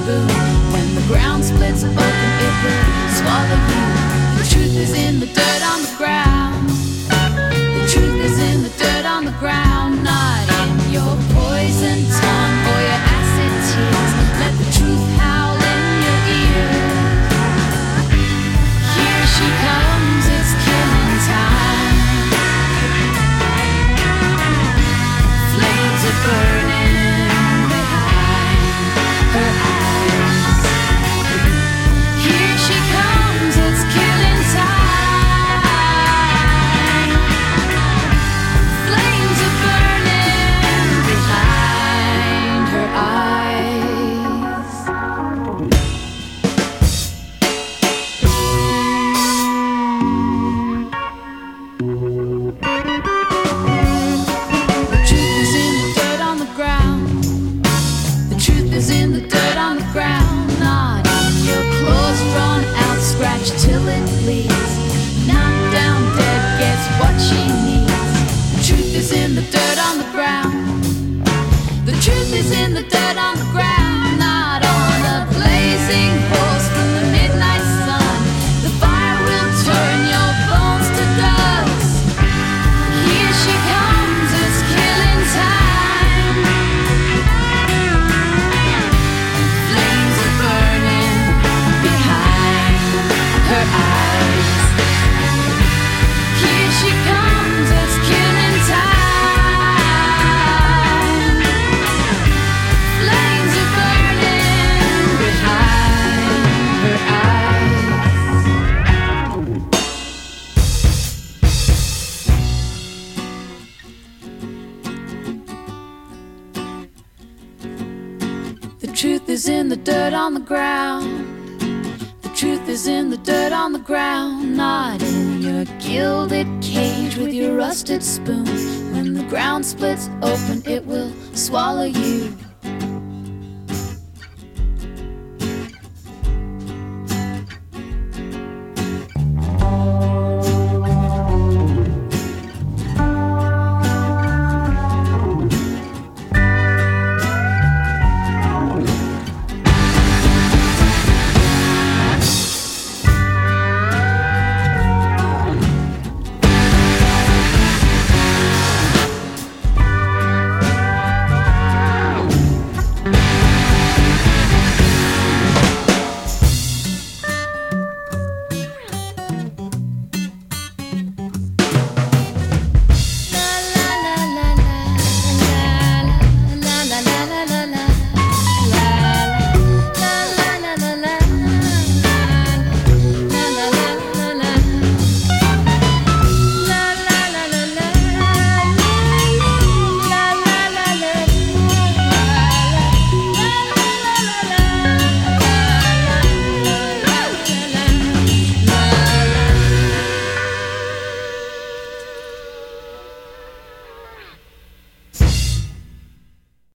spoon. When the ground splits open, it will swallow you. The truth is in the dirt on the ground. The truth is in the dirt on the ground, not in your poison tongue or your acid tears. Let the truth howl in your ear. Here she comes, it's killing time. Flames are burning behind her eyes. Here she comes, it's killing time. Flames are burning behind her eyes. The truth is in the dirt on the ground. The truth is in the dirt on the ground, not in your clothes run out, scratched till it bleeds. Knocked down dead gets what she needs. The truth is in the dirt on the ground. The truth is in the dirt on the ground, not on a blazing horse from the midnight sun. The fire will turn your bones to dust. Here she comes, it's killing time. Flames are burning behind her eyes. Here she comes, it's killing time. Flames are burning behind her eyes. The truth is in the dirt on the ground. The truth is in the dirt on the ground, not in your gilded cage with your rusted spoon. When the ground splits open, it will swallow you.